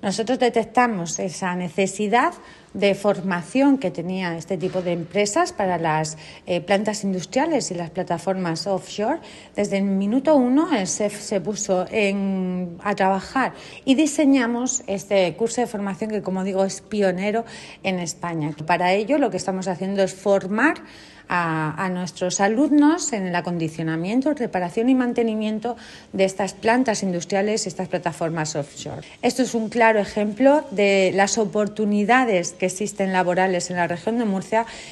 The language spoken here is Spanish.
Nosotros detectamos esa necesidad de formación que tenía este tipo de empresas para las plantas industriales y las plataformas offshore. Desde el minuto uno el SEF se puso a trabajar y diseñamos este curso de formación que, como digo, es pionero en España. Para ello lo que estamos haciendo es formar a nuestros alumnos en el acondicionamiento, reparación y mantenimiento de estas plantas industriales y estas plataformas offshore. Esto es un claro ejemplo de las oportunidades que existen laborales en la región de Murcia